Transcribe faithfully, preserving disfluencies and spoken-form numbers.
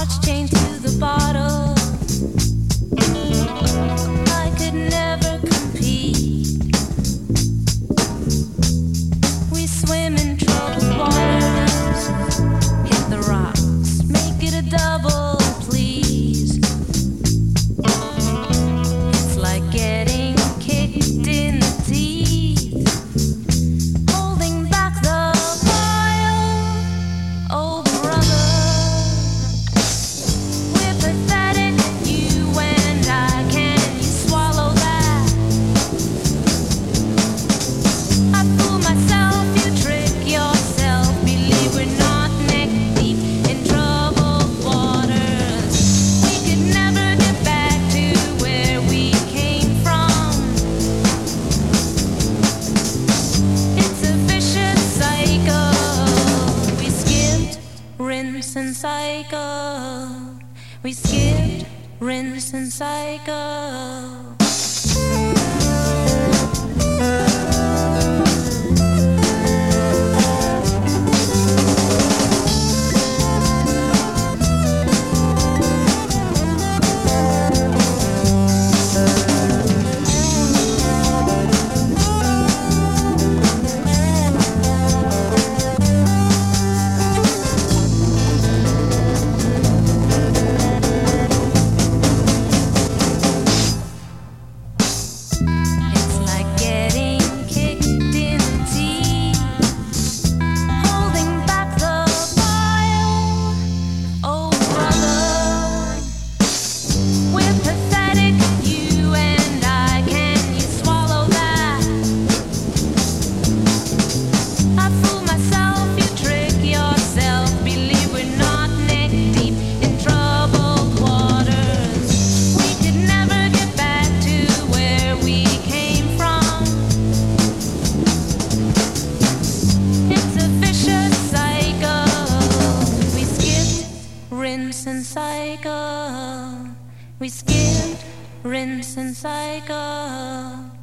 Watch chained to the bottle. I could never compete. We swim in troubled waters. Hit the rocks, make it a double, please. It's like getting kicked in the teeth, holding back the fire. Oh, brother, we're pathetic, you and I. Can you swallow that? I fool myself, you trick yourself. Believe we're not neck deep in troubled waters. We could never get back to where we came from. It's a vicious cycle. We skipped, rinse and cycle. We skipped, rinse and cycle. It's like getting kicked in the teeth, holding back the fire. Oh, brother, we're pathetic, you and I. Can you swallow that? I fool myself, you trick yourself. Believe we're not neck deep in troubled waters. We could never get back to where we came from. It's a vicious cycle. We skipped, rinse and cycle. We skipped, rinse and cycle.